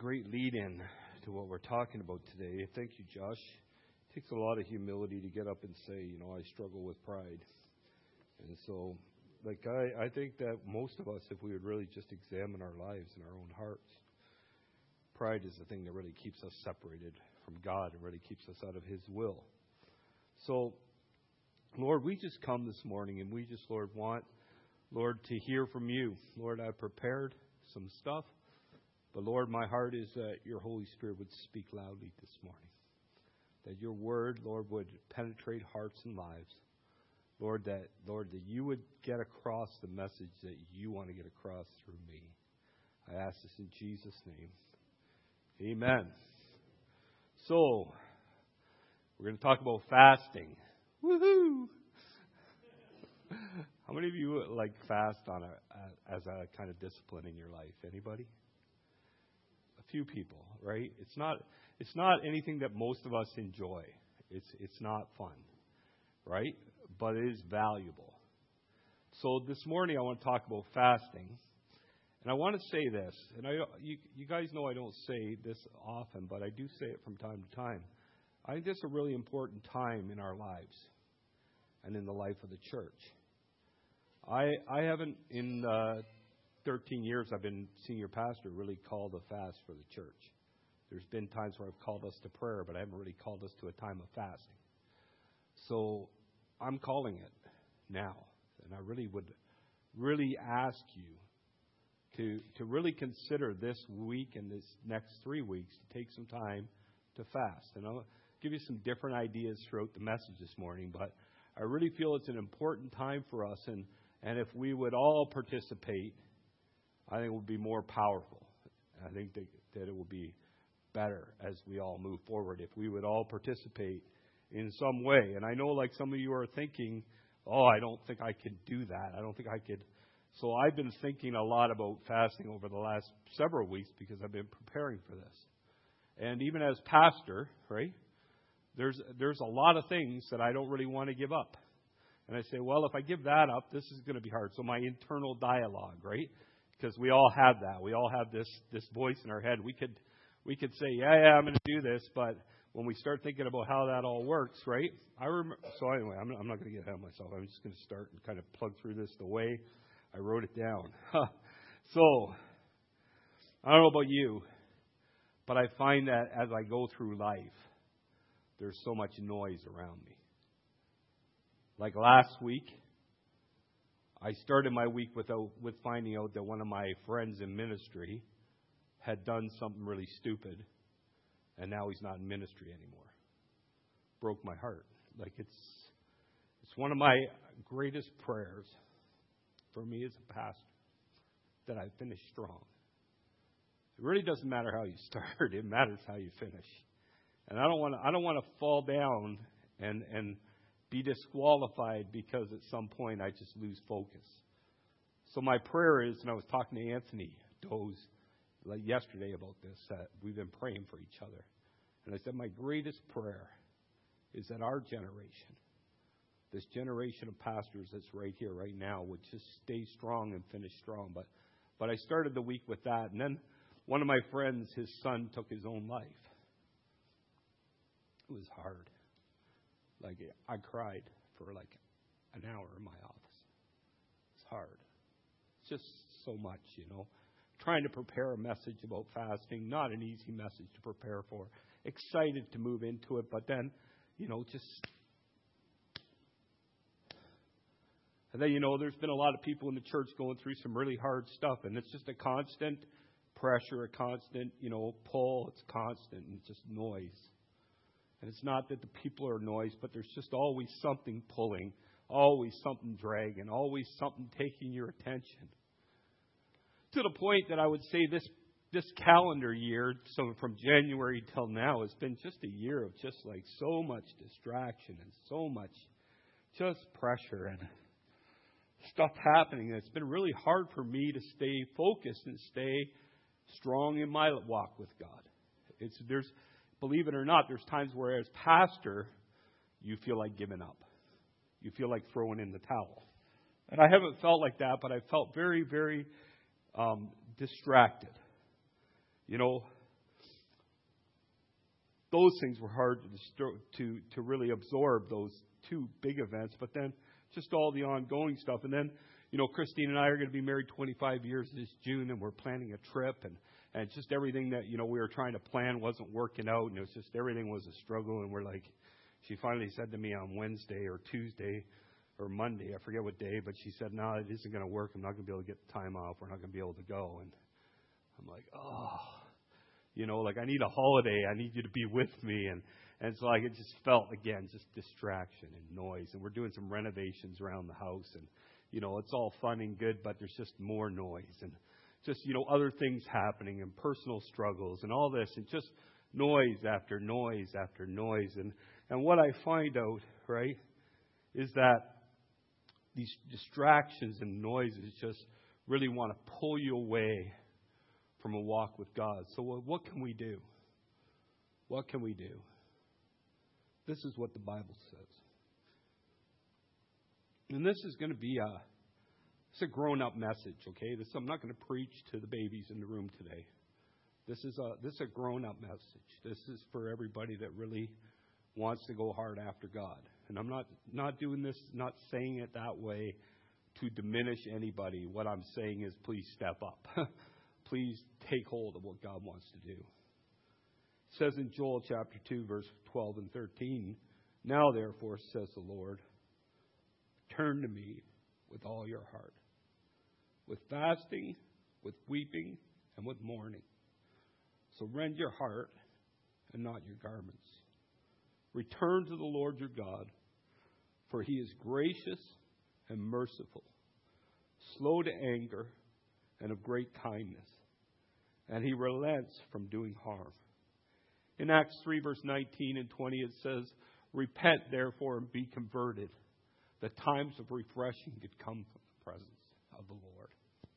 great lead-in to what we're talking about today. Thank you, Josh. It takes a lot of humility to get up and say, I struggle with pride. And so, I think that most of us, if we would really just examine our lives and our own hearts, pride is the thing that really keeps us separated from God and really keeps us out of His will. So, Lord, we just come this morning and we just, Lord, want, Lord, to hear from you. Lord, I've prepared some stuff, but Lord, my heart is that your Holy Spirit would speak loudly this morning. That your word, Lord, would penetrate hearts and lives. Lord, that you would get across the message that you want to get across through me. I ask this in Jesus' name. Amen. So, we're going to talk about fasting. Woohoo! How many of you fast as a kind of discipline in your life? Anybody? A few people, right? It's not anything that most of us enjoy. It's not fun, right? But it is valuable. So this morning I want to talk about fasting. And I want to say this, and you guys know I don't say this often, but I do say it from time to time. I think this is a really important time in our lives and in the life of the church. I haven't, in 13 years I've been senior pastor, really called a fast for the church. There's been times where I've called us to prayer, but I haven't really called us to a time of fasting. So I'm calling it now. And I really would really ask you to really consider this week and this next 3 weeks to take some time to fast. And I'll give you some different ideas throughout the message this morning, but I really feel it's an important time for us, and if we would all participate, I think it would be more powerful. I think that it will be better as we all move forward if we would all participate in some way. And I know some of you are thinking, I don't think I could do that. I don't think I could. So I've been thinking a lot about fasting over the last several weeks because I've been preparing for this. And even as pastor, right, there's a lot of things that I don't really want to give up. And I say, well, if I give that up, this is going to be hard. So my internal dialogue, right? Because we all have that. We all have this voice in our head. We could say, yeah, I'm going to do this, but when we start thinking about how that all works, right? So anyway, I'm not going to get ahead of myself. I'm just going to start and kind of plug through this the way I wrote it down. So, I don't know about you, but I find that as I go through life, there's so much noise around me. Like last week, I started my week with finding out that one of my friends in ministry had done something really stupid, and now he's not in ministry anymore. Broke my heart. It's one of my greatest prayers for me as a pastor that I finish strong. It really doesn't matter how you start; it matters how you finish. And I don't want to fall down and be disqualified because at some point I just lose focus. So my prayer is, and I was talking to Anthony Doze yesterday about this, that we've been praying for each other. And I said my greatest prayer is that our generation, this generation of pastors that's right here, right now, would just stay strong and finish strong. But I started the week with that. And then one of my friends, his son took his own life. It was hard. I cried for an hour in my office. It's hard. It's just so much, Trying to prepare a message about fasting, not an easy message to prepare for. Excited to move into it, but then, just... And then, there's been a lot of people in the church going through some really hard stuff, and it's just a constant pressure, a constant, pull. It's constant, and it's just noise. And it's not that the people are noise, but there's just always something pulling, always something dragging, always something taking your attention. To the point that I would say this calendar year, so from January till now, has been just a year of just so much distraction and so much just pressure and stuff happening. And it's been really hard for me to stay focused and stay strong in my walk with God. Believe it or not, there's times where as pastor, you feel like giving up. You feel like throwing in the towel. And I haven't felt like that, but I felt very, very distracted. those things were hard to really absorb, those two big events. But then just all the ongoing stuff. And then, Christine and I are going to be married 25 years this June, and we're planning a trip. And just everything that, we were trying to plan wasn't working out. And it was just everything was a struggle. And we're like, she finally said to me on Wednesday or Tuesday or Monday, I forget what day, but she said, no, it isn't going to work. I'm not going to be able to get the time off. We're not going to be able to go. And I'm like, I need a holiday. I need you to be with me. And so it just felt, again, just distraction and noise. And we're doing some renovations around the house. And, it's all fun and good, but there's just more noise. And just, other things happening and personal struggles and all this. And just noise after noise after noise. And what I find out, right, is that these distractions and noises just really want to pull you away from a walk with God. So what can we do? What can we do? This is what the Bible says. And this is going to be a grown-up message, okay? I'm not going to preach to the babies in the room today. This is a grown-up message. This is for everybody that really wants to go hard after God. And I'm not doing this, not saying it that way to diminish anybody. What I'm saying is please step up. Please take hold of what God wants to do. It says in Joel chapter 2, verse 12 and 13, now therefore, says the Lord, turn to me with all your heart, with fasting, with weeping, and with mourning. So rend your heart and not your garments. Return to the Lord your God, for he is gracious and merciful, slow to anger, and of great kindness, and he relents from doing harm. In Acts 3, verse 19 and 20, it says, repent, therefore, and be converted, that times of refreshing could come from the presence of the Lord.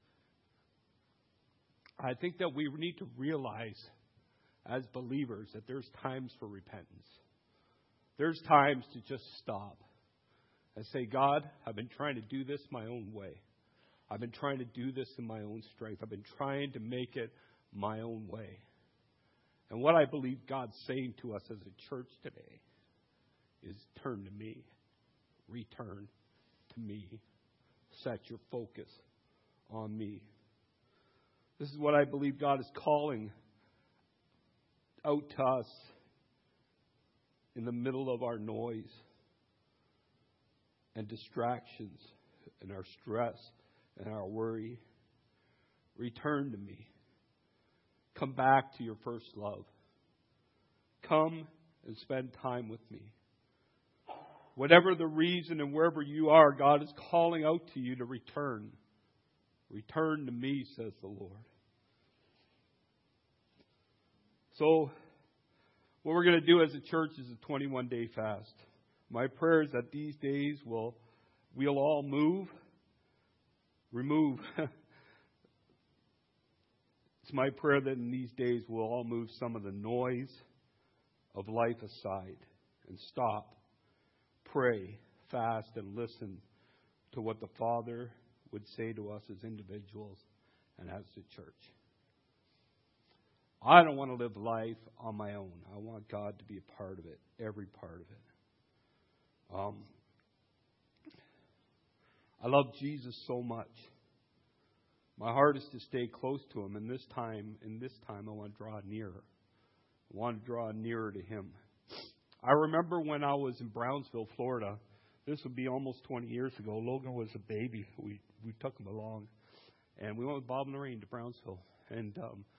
I think that we need to realize as believers that there's times for repentance. There's times to just stop and say, God, I've been trying to do this my own way. I've been trying to do this in my own strength. I've been trying to make it my own way. And what I believe God's saying to us as a church today is turn to me. Return to me. Set your focus on me. This is what I believe God is calling out to us in the middle of our noise and distractions and our stress and our worry. Return to me. Come back to your first love. Come and spend time with me. Whatever the reason and wherever you are, God is calling out to you to return. Return to me, says the Lord. So, what we're going to do as a church is a 21-day fast. My prayer is that these days we'll all remove. It's my prayer that in these days we'll all move some of the noise of life aside and stop, pray, fast, and listen to what the Father would say to us as individuals and as the church. I don't want to live life on my own. I want God to be a part of it, every part of it. I love Jesus so much. My heart is to stay close to Him. And this time, I want to draw nearer. I want to draw nearer to Him. I remember when I was in Brownsville, Florida. This would be almost 20 years ago. Logan was a baby. We took him along. And we went with Bob and Lorraine to Brownsville. And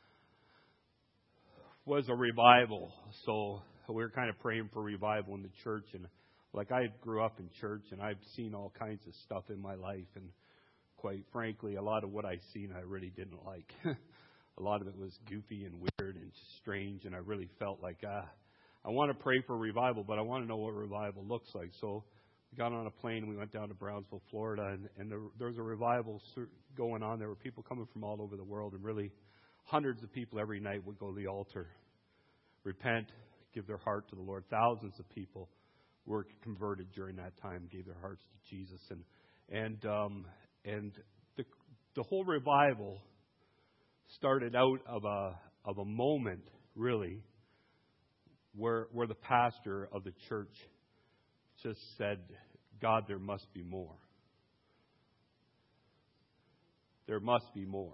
was a revival. So we were kind of praying for revival in the church. And I grew up in church, and I've seen all kinds of stuff in my life. And quite frankly, a lot of what I've seen I really didn't like. A lot of it was goofy and weird and strange. And I really felt like, I want to pray for revival, but I want to know what revival looks like. So we got on a plane. We went down to Brownsville, Florida, and there was a revival going on. There were people coming from all over the world, and really hundreds of people every night would go to the altar, repent, give their heart to the Lord. Thousands of people were converted during that time, gave their hearts to Jesus, and the whole revival started out of a moment, really, where the pastor of the church just said, God, there must be more. There must be more.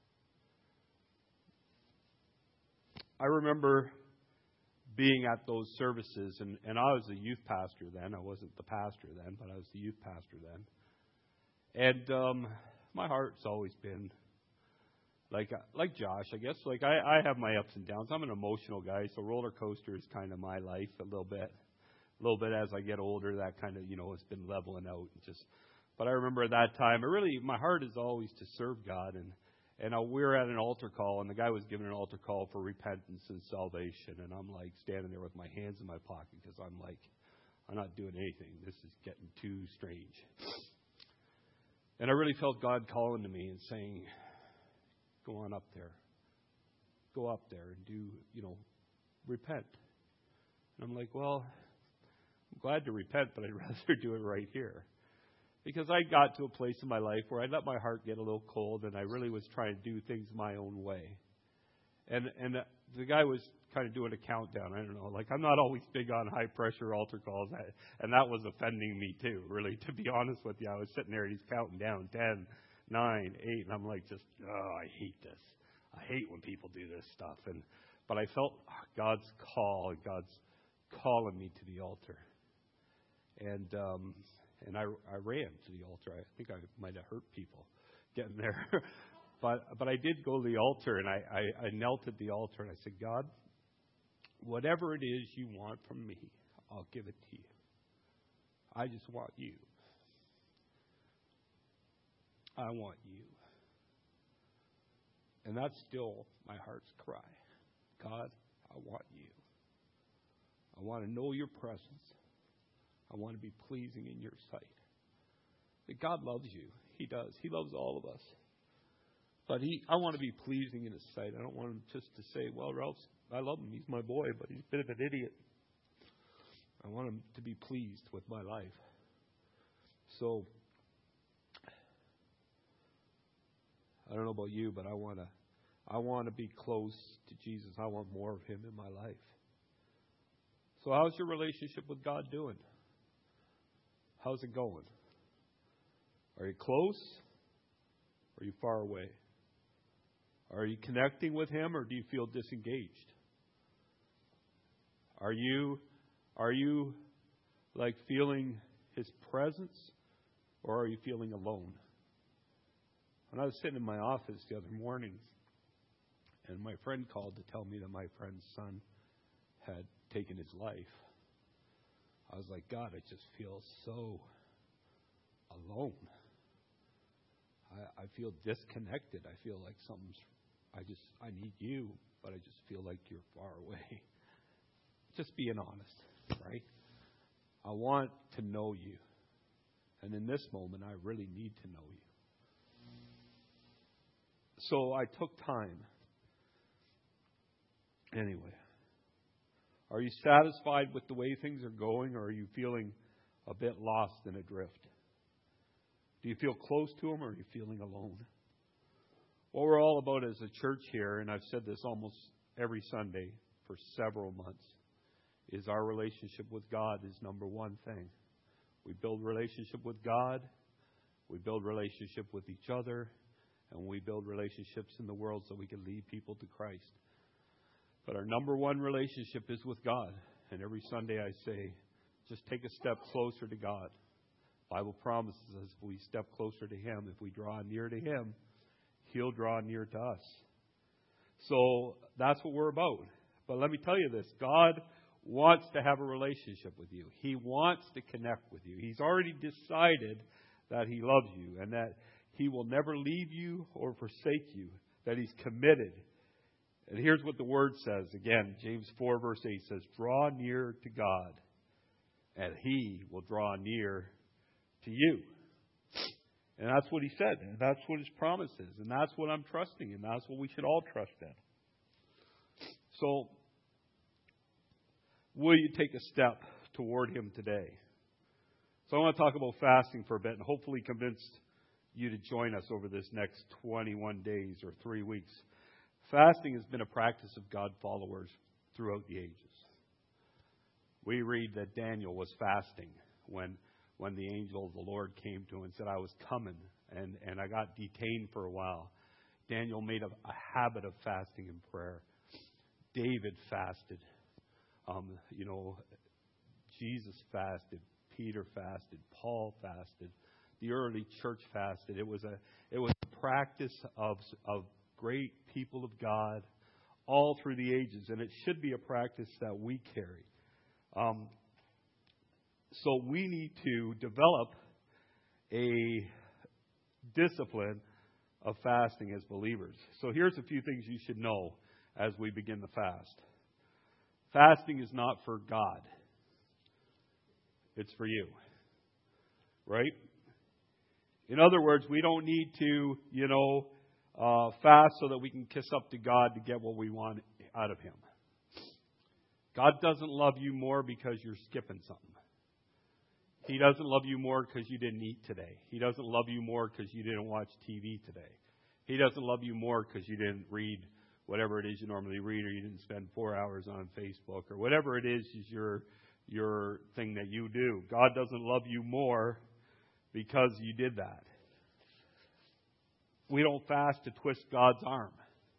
I remember being at those services, and I was a youth pastor then. I wasn't the pastor then, but I was the youth pastor then. And my heart's always been like Josh, I guess. Like I have my ups and downs. I'm an emotional guy, so roller coaster is kind of my life a little bit. A little bit as I get older, that kind of, has been leveling out. But I remember at that time, my heart is always to serve God. And we were at an altar call, and the guy was giving an altar call for repentance and salvation. And I'm like standing there with my hands in my pocket because I'm like, I'm not doing anything. This is getting too strange. And I really felt God calling to me and saying, go on up there. Go up there and do, repent. And I'm like, well, I'm glad to repent, but I'd rather do it right here. Because I got to a place in my life where I let my heart get a little cold, and I really was trying to do things my own way. And the guy was kind of doing a countdown. I don't know. Like, I'm not always big on high-pressure altar calls, and that was offending me too, really. To be honest with you, I was sitting there, and he's counting down 10, 9, 8, and I'm like I hate this. I hate when people do this stuff. But I felt God's call, and God's calling me to the altar. And I ran to the altar. I think I might have hurt people getting there. But I did go to the altar, and I knelt at the altar, and I said, God, whatever it is you want from me, I'll give it to you. I just want you. I want you. And that's still my heart's cry. God, I want you. I want to know your presence. I want to be pleasing in your sight. That God loves you. He does. He loves all of us. But I want to be pleasing in his sight. I don't want him just to say, well, Ralph, I love him. He's my boy, but he's a bit of an idiot. I want him to be pleased with my life. So, I don't know about you, but I want to be close to Jesus. I want more of him in my life. So how's your relationship with God doing? How's it going? Are you close? Or are you far away? Are you connecting with him, or do you feel disengaged? Are you like feeling his presence, or are you feeling alone? When I was sitting in my office the other morning, and my friend called to tell me that my friend's son had taken his life, I was like, God, I just feel so alone. I feel disconnected. I feel like I need you, but I just feel like you're far away. Just being honest, right? I want to know you. And in this moment, I really need to know you. So I took time. Anyway, are you satisfied with the way things are going, or are you feeling a bit lost and adrift? Do you feel close to him, or are you feeling alone? What we're all about as a church here, and I've said this almost every Sunday for several months, is our relationship with God is number one thing. We build relationship with God, we build relationship with each other, and we build relationships in the world so we can lead people to Christ. But our number one relationship is with God. And every Sunday I say, just take a step closer to God. The Bible promises us if we step closer to him, if we draw near to him, he'll draw near to us. So that's what we're about. But let me tell you this, God wants to have a relationship with you. He wants to connect with you. He's already decided that he loves you and that he will never leave you or forsake you, that he's committed. And here's what the Word says. Again, James 4 verse 8 says, draw near to God, and he will draw near to you. And that's what he said, and that's what his promise is, and that's what I'm trusting in. That's what we should all trust in. So, will you take a step toward him today? So I want to talk about fasting for a bit and hopefully convince you to join us over this next 21 days or 3 weeks. Fasting has been a practice of God followers throughout the ages. we read that Daniel was fasting when the angel of the Lord came to him and said, I was coming, and I got detained for a while. Daniel made a habit of fasting and prayer. David fasted. Jesus fasted. Peter fasted. Paul fasted. The early church fasted. It was a practice of great people of God all through the ages, and it should be a practice that we carry. So we need to develop a discipline of fasting as believers. So here's a few things you should know as we begin the fast. Fasting is not for God. It's for you. Right? In other words, we don't need to, fast so that we can kiss up to God to get what we want out of Him. God doesn't love you more because you're skipping something. He doesn't love you more because you didn't eat today. He doesn't love you more because you didn't watch TV today. He doesn't love you more because you didn't read whatever it is you normally read, or you didn't spend 4 hours on Facebook, or whatever it is your thing that you do. God doesn't love you more because you did that. We don't fast to twist God's arm,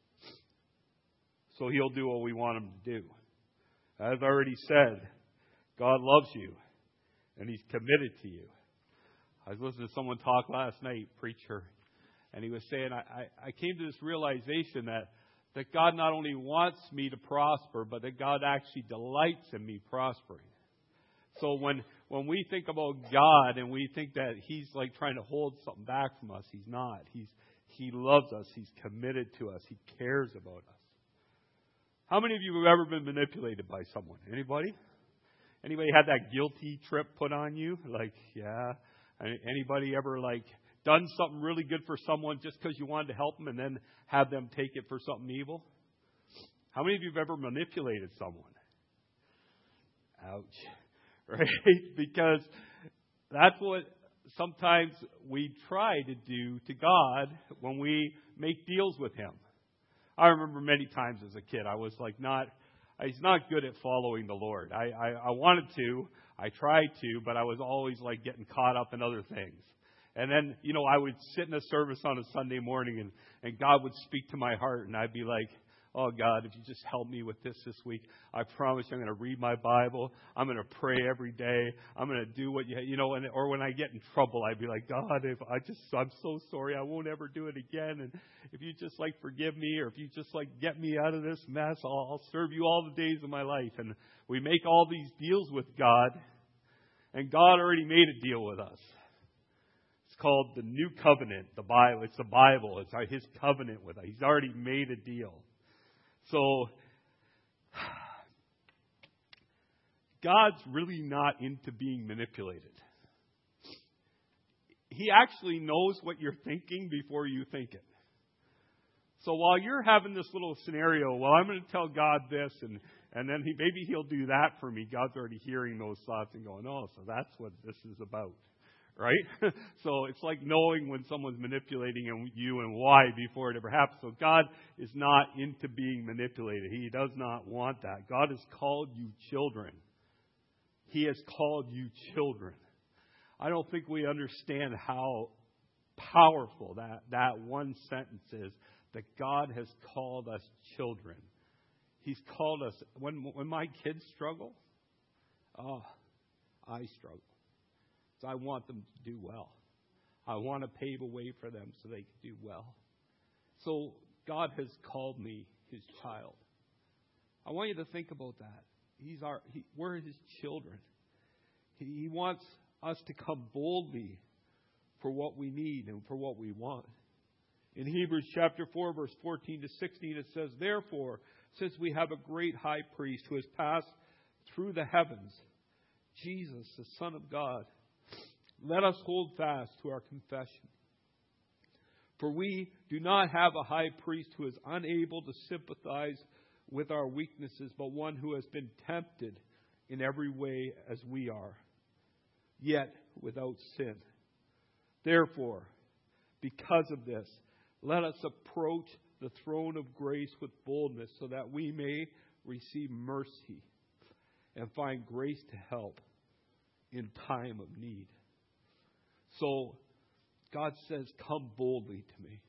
so He'll do what we want Him to do. As I already said, God loves you, and He's committed to you. I was listening to someone talk last night, preacher, and he was saying, I came to this realization that God not only wants me to prosper, but that God actually delights in me prospering. So when we think about God and we think that He's like trying to hold something back from us, He's not. He loves us. He's committed to us. He cares about us. How many of you have ever been manipulated by someone? Anybody? Anybody had that guilty trip put on you? Like, yeah. Anybody ever done something really good for someone just because you wanted to help them and then have them take it for something evil? How many of you have ever manipulated someone? Ouch. Right? Because that's what sometimes we try to do to God when we make deals with Him. I remember many times as a kid, I was He's not good at following the Lord. I wanted to, I tried to, but I was always getting caught up in other things. And then, I would sit in a service on a Sunday morning and God would speak to my heart, and I'd be like, oh God, if you just help me with this week, I promise I'm going to read my Bible. I'm going to pray every day. I'm going to do what or when I get in trouble, I'd be like, God, I'm so sorry. I won't ever do it again. And if you just forgive me, or if you just get me out of this mess, I'll serve you all the days of my life. And we make all these deals with God, and God already made a deal with us. It's called the New Covenant, the Bible. It's the Bible. It's His covenant with us. He's already made a deal. So, God's really not into being manipulated. He actually knows what you're thinking before you think it. So while you're having this little scenario, well, I'm going to tell God this, and then maybe He'll do that for me, God's already hearing those thoughts and going, oh, so that's what this is about. Right? So it's like knowing when someone's manipulating you and why before it ever happens. So God is not into being manipulated. He does not want that. God has called you children. He has called you children. I don't think we understand how powerful that one sentence is, that God has called us children. He's called us. When my kids struggle, I struggle. So I want them to do well. I want to pave a way for them so they can do well. So God has called me His child. I want you to think about that. We're His children. He wants us to come boldly for what we need and for what we want. In Hebrews chapter 4, verse 14 to 16, it says, therefore, since we have a great high priest who has passed through the heavens, Jesus, the Son of God, let us hold fast to our confession. For we do not have a high priest who is unable to sympathize with our weaknesses, but one who has been tempted in every way as we are, yet without sin. Therefore, because of this, let us approach the throne of grace with boldness so that we may receive mercy and find grace to help in time of need. So God says, come boldly to me.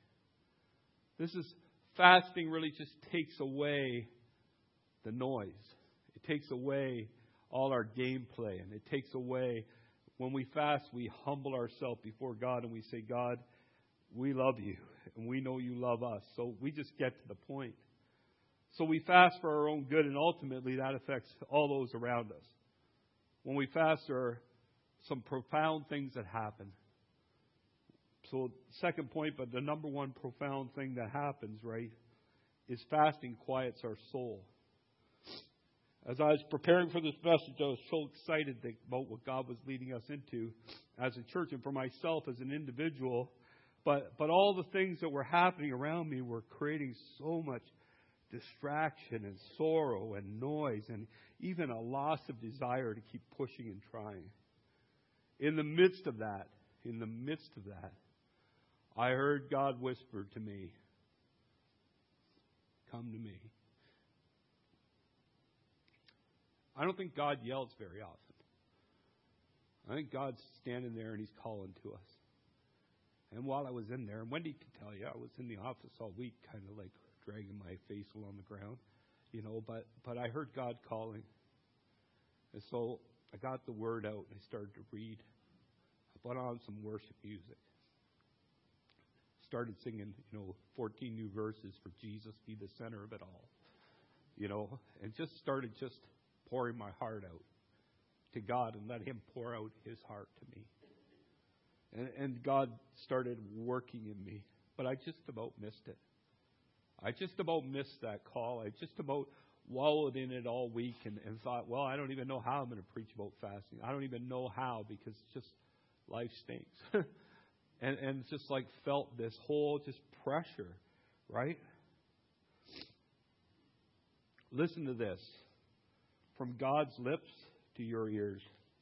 Fasting really just takes away the noise. It takes away all our gameplay, and it takes away, when we fast, we humble ourselves before God and we say, God, we love you and we know you love us. So we just get to the point. So we fast for our own good, and ultimately that affects all those around us. When we fast, there are some profound things that happen. So, second point, but the number one profound thing that happens, right, is fasting quiets our soul. As I was preparing for this message, I was so excited about what God was leading us into as a church and for myself as an individual. But all the things that were happening around me were creating so much distraction and sorrow and noise and even a loss of desire to keep pushing and trying. In the midst of that, I heard God whisper to me, come to me. I don't think God yells very often. I think God's standing there and He's calling to us. And while I was in there, and Wendy can tell you, I was in the office all week, kind of like dragging my face along the ground, but I heard God calling. And so I got the word out and I started to read. I put on some worship music. Started singing, 14 new verses for Jesus be the center of it all. And just started pouring my heart out to God and let Him pour out His heart to me. And God started working in me. But I just about missed it. I just about missed that call. I just about wallowed in it all week and thought, well, I don't even know how I'm going to preach about fasting. I don't even know how, because just life stinks. And just like felt this whole just pressure, right? Listen to this. From God's lips to your ears.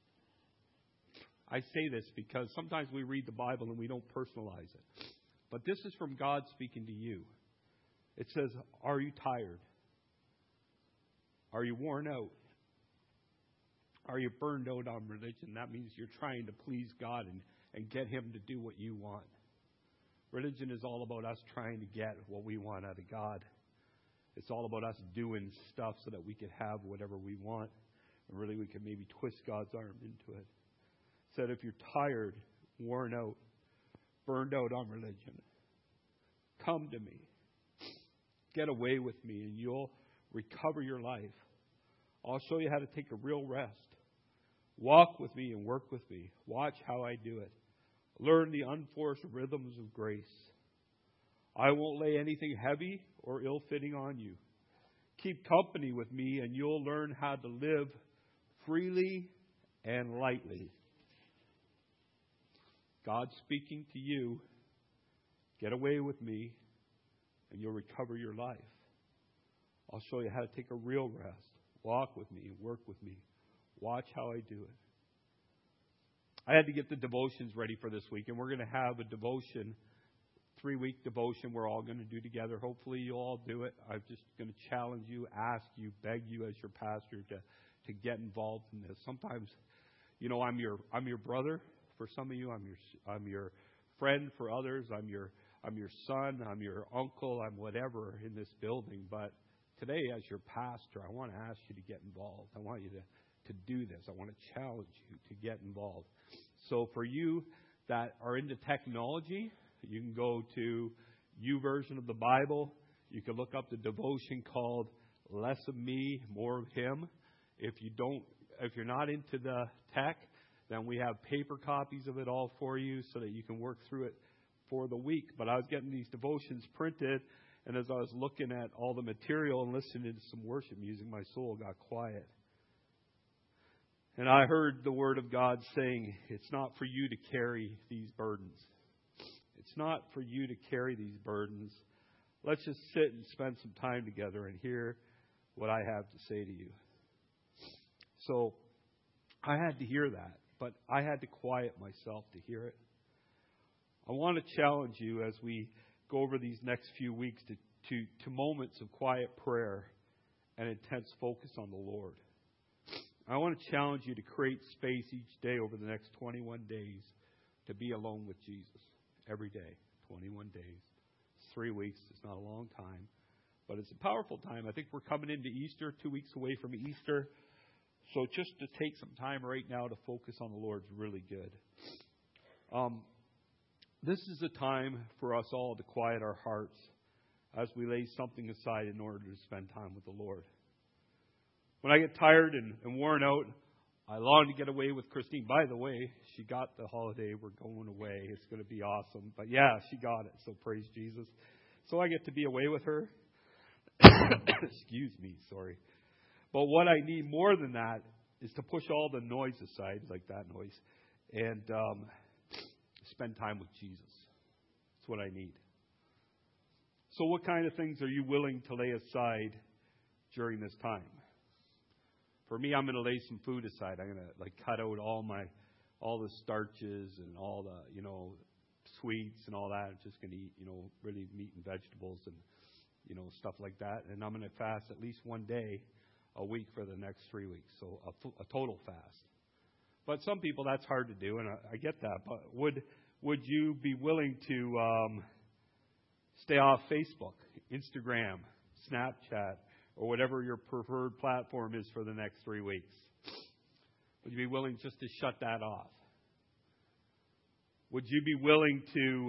I say this because sometimes we read the Bible and we don't personalize it. But this is from God speaking to you. It says, are you tired? Are you worn out? Are you burned out on religion? That means you're trying to please God and get Him to do what you want. Religion is all about us trying to get what we want out of God. It's all about us doing stuff so that we can have whatever we want. And really we can maybe twist God's arm into it. It said, if you're tired, worn out, burned out on religion, come to me. Get away with me and you'll recover your life. I'll show you how to take a real rest. Walk with me and work with me. Watch how I do it. Learn the unforced rhythms of grace. I won't lay anything heavy or ill-fitting on you. Keep company with me and you'll learn how to live freely and lightly. God speaking to you. Get away with me and you'll recover your life. I'll show you how to take a real rest. Walk with me and work with me. Watch how I do it. I had to get the devotions ready for this week, and we're going to have a devotion, 3-week devotion we're all going to do together. Hopefully you'll all do it. I'm just going to challenge you, ask you, beg you as your pastor to get involved in this. Sometimes, I'm your brother for some of you. I'm your friend for others. I'm your son. I'm your uncle. I'm whatever in this building. But today, as your pastor, I want to ask you to get involved. I want you to do this. I want to challenge you to get involved. So for you that are into technology, you can go to YouVersion of the Bible. You can look up the devotion called Less of Me, More of Him. If you're not into the tech, then we have paper copies of it all for you so that you can work through it for the week. But I was getting these devotions printed, and as I was looking at all the material and listening to some worship music, my soul got quiet. And I heard the Word of God saying, it's not for you to carry these burdens. It's not for you to carry these burdens. Let's just sit and spend some time together and hear what I have to say to you. So I had to hear that, but I had to quiet myself to hear it. I want to challenge you as we go over these next few weeks to moments of quiet prayer and intense focus on the Lord. I want to challenge you to create space each day over the next 21 days to be alone with Jesus. Every day. 21 days. It's 3 weeks. It's not a long time. But it's a powerful time. I think we're coming into Easter, 2 weeks away from Easter. So just to take some time right now to focus on the Lord is really good. This is a time for us all to quiet our hearts as we lay something aside in order to spend time with the Lord. When I get tired and worn out, I long to get away with Christine. By the way, she got the holiday. We're going away. It's going to be awesome. But yeah, she got it. So praise Jesus. So I get to be away with her. Excuse me, sorry. But what I need more than that is to push all the noise aside, like that noise, and spend time with Jesus. That's what I need. So what kind of things are you willing to lay aside during this time? For me, I'm going to lay some food aside. I'm going to cut out all the starches and all the, sweets and all that. I'm just going to eat, really meat and vegetables and, stuff like that. And I'm going to fast at least one day a week for the next 3 weeks. So a total fast. But some people, that's hard to do, and I get that. But would you be willing to stay off Facebook, Instagram, Snapchat, or whatever your preferred platform is for the next 3 weeks? Would you be willing just to shut that off? Would you be willing to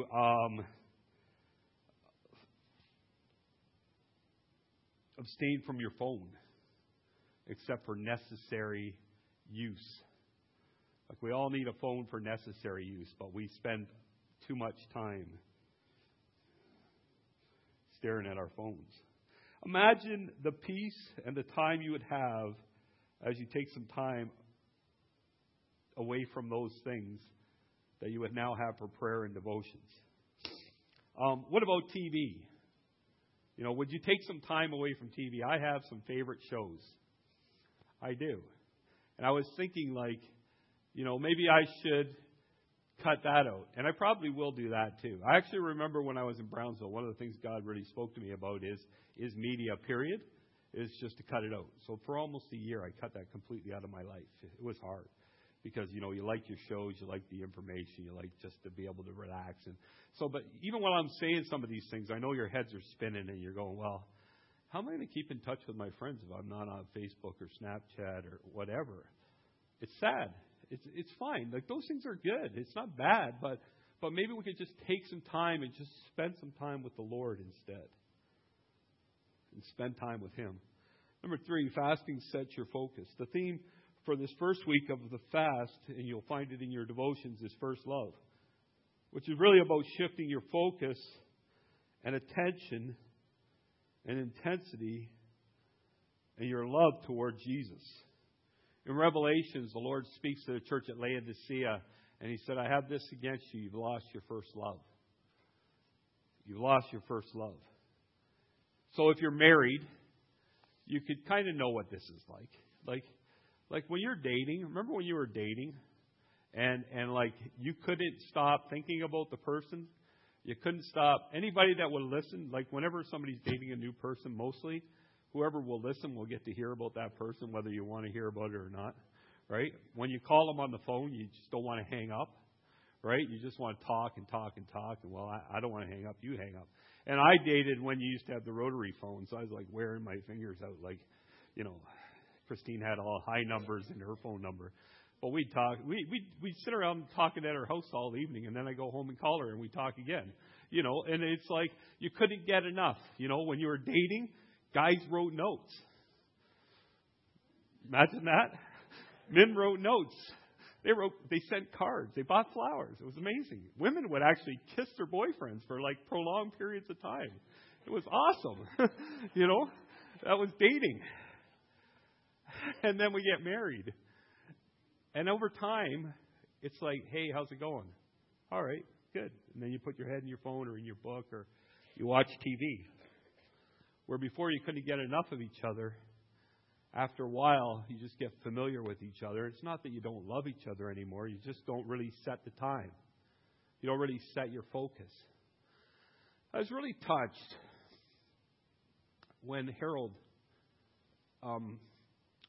abstain from your phone except for necessary use? Like, we all need a phone for necessary use, but we spend too much time staring at our phones. Imagine the peace and the time you would have as you take some time away from those things that you would now have for prayer and devotions. What about TV? Would you take some time away from TV? I have some favorite shows. I do. And I was thinking, maybe I should cut that out. And I probably will do that too. I actually remember when I was in Brownsville, one of the things God really spoke to me about is media, period, is just to cut it out. So for almost a year, I cut that completely out of my life. It was hard because, you like your shows, you like the information, you like just to be able to relax. And so, but even while I'm saying some of these things, I know your heads are spinning and you're going, well, how am I going to keep in touch with my friends if I'm not on Facebook or Snapchat or whatever? It's sad. It's fine. Those things are good. It's not bad, but maybe we could just take some time and just spend some time with the Lord instead. And spend time with Him. Number 3, fasting sets your focus. The theme for this first week of the fast, and you'll find it in your devotions, is first love, which is really about shifting your focus and attention and intensity and your love toward Jesus. In Revelations, the Lord speaks to the church at Laodicea, and He said, I have this against you. You've lost your first love. You've lost your first love. So if you're married, you could kind of know what this is like. Like when you're dating, remember when you were dating and you couldn't stop thinking about the person? You couldn't stop. Anybody that would listen, whenever somebody's dating a new person, mostly, whoever will listen will get to hear about that person, whether you want to hear about it or not, right? When you call them on the phone, you just don't want to hang up, right? You just want to talk and talk and talk. And, well, I don't want to hang up. You hang up. And I dated when you used to have the rotary phone, so I was wearing my fingers out Christine had all high numbers in her phone number. But we'd talk. We'd sit around talking at her house all evening, and then I go home and call her, and we talk again. And it's you couldn't get enough. When you were dating, guys wrote notes. Imagine that. Men wrote notes. They sent cards. They bought flowers. It was amazing. Women would actually kiss their boyfriends for prolonged periods of time. It was awesome. That was dating. And then we get married. And over time, it's hey, how's it going? All right, good. And then you put your head in your phone or in your book or you watch TV. Where before you couldn't get enough of each other, after a while, you just get familiar with each other. It's not that you don't love each other anymore. You just don't really set the time. You don't really set your focus. I was really touched when Harold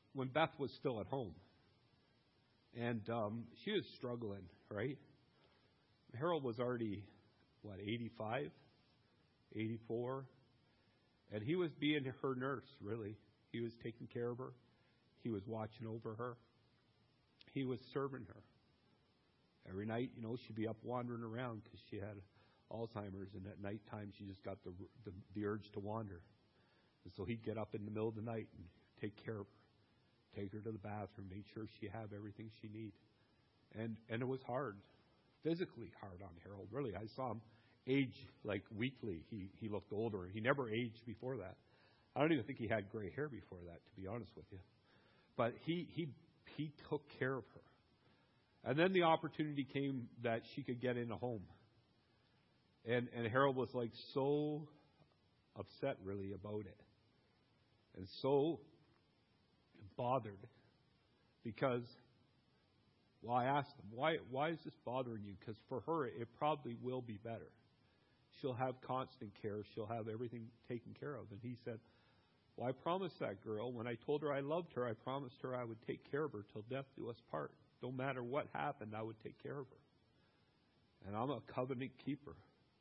when Beth was still at home. And she was struggling, right? Harold was already, 85, 84? And he was being her nurse, really. He was taking care of her. He was watching over her. He was serving her. Every night, she'd be up wandering around because she had Alzheimer's, and at nighttime she just got the urge to wander. And so he'd get up in the middle of the night and take care of her, take her to the bathroom, make sure she had everything she needed. And it was hard, physically hard on Harold, really. I saw him age like weekly. He looked older. He never aged before that. I don't even think he had gray hair before that, to be honest with you. But he took care of her. And then the opportunity came that she could get in a home. And Harold was like so upset really about it. And so bothered because, I asked him, why is this bothering you? Because for her, it probably will be better. She'll have constant care. She'll have everything taken care of. And he said, I promised that girl, when I told her I loved her, I promised her I would take care of her till death do us part. No matter what happened, I would take care of her. And I'm a covenant keeper.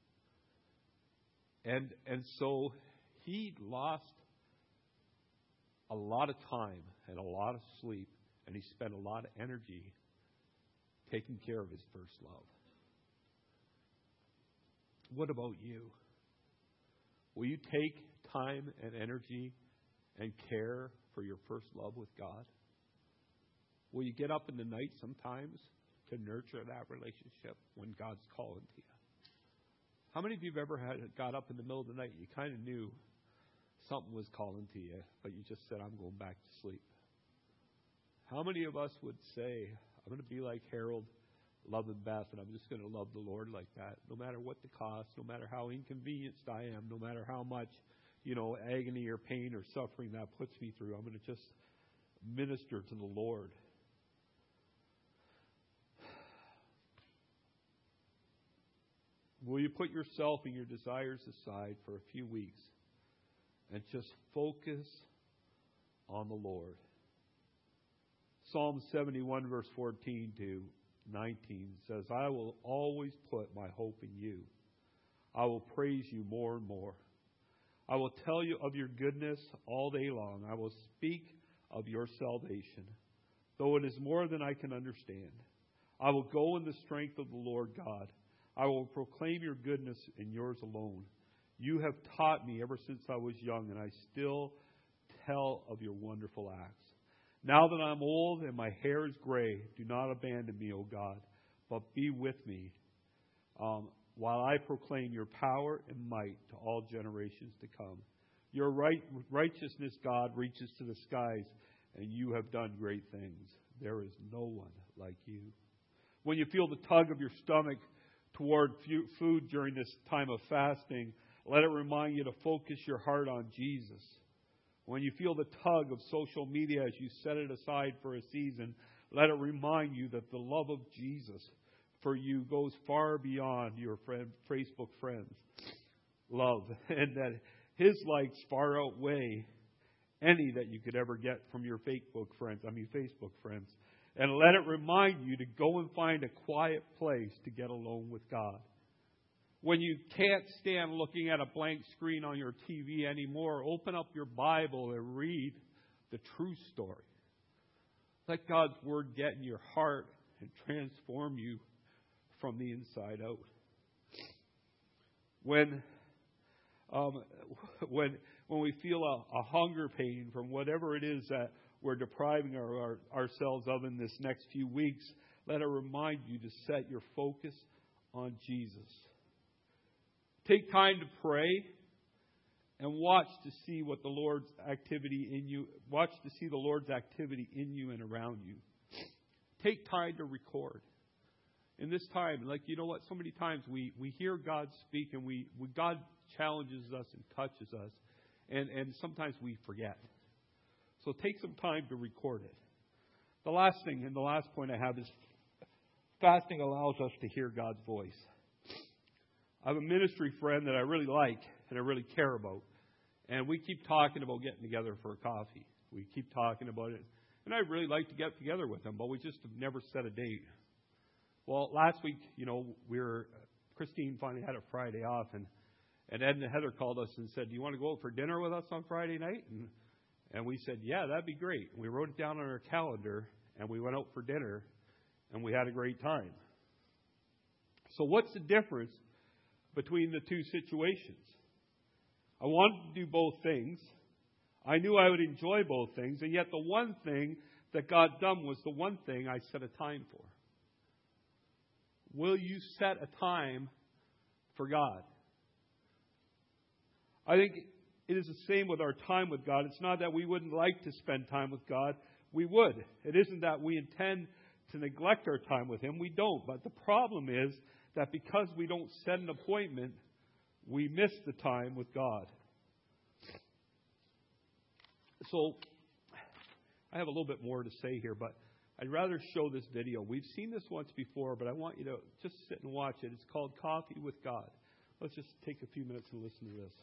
And so he lost a lot of time and a lot of sleep, and he spent a lot of energy taking care of his first love. What about you? Will you take time and energy and care for your first love with God? Will you get up in the night sometimes to nurture that relationship when God's calling to you? How many of you have ever got up in the middle of the night and you kind of knew something was calling to you, but you just said, I'm going back to sleep? How many of us would say, I'm going to be like Harold, loving Beth, and I'm just going to love the Lord like that, no matter what the cost, no matter how inconvenienced I am, no matter how much, agony or pain or suffering that puts me through, I'm going to just minister to the Lord. Will you put yourself and your desires aside for a few weeks and just focus on the Lord? Psalm 71 verse 14 to 19 says, I will always put my hope in you. I will praise you more and more. I will tell you of your goodness all day long. I will speak of your salvation, though it is more than I can understand. I will go in the strength of the Lord God. I will proclaim your goodness and yours alone. You have taught me ever since I was young, and I still tell of your wonderful acts. Now that I'm old and my hair is gray, do not abandon me, O God, but be with me while I proclaim your power and might to all generations to come. Your righteousness, God, reaches to the skies, and you have done great things. There is no one like you. When you feel the tug of your stomach toward food during this time of fasting, let it remind you to focus your heart on Jesus. When you feel the tug of social media as you set it aside for a season, let it remind you that the love of Jesus for you goes far beyond your Facebook friends' love, and that His likes far outweigh any that you could ever get from your Facebook friends. And let it remind you to go and find a quiet place to get alone with God. When you can't stand looking at a blank screen on your TV anymore, open up your Bible and read the true story. Let God's Word get in your heart and transform you from the inside out. When we feel a hunger pain from whatever it is that we're depriving ourselves of in this next few weeks, let it remind you to set your focus on Jesus. Take time to pray and watch to see what the Lord's activity in you. Watch to see the Lord's activity in you and around you. Take time to record. In this time, so many times we hear God speak and God challenges us and touches us, and sometimes we forget. So take some time to record it. The last thing and the last point I have is fasting allows us to hear God's voice. I have a ministry friend that I really like and I really care about. And we keep talking about getting together for a coffee. We keep talking about it. And I'd really like to get together with him, but we just have never set a date. Well, last week, Christine finally had a Friday off, and Ed and Heather called us and said, do you want to go out for dinner with us on Friday night? And we said, yeah, that'd be great. We wrote it down on our calendar, and we went out for dinner, and we had a great time. So what's the difference between the two situations? I wanted to do both things. I knew I would enjoy both things, and yet the one thing that God done was the one thing I set a time for. Will you set a time for God? I think it is the same with our time with God. It's not that we wouldn't like to spend time with God. We would. It isn't that we intend to neglect our time with Him. We don't. But the problem is that because we don't set an appointment, we miss the time with God. So, I have a little bit more to say here, but I'd rather show this video. We've seen this once before, but I want you to just sit and watch it. It's called Coffee with God. Let's just take a few minutes and listen to this.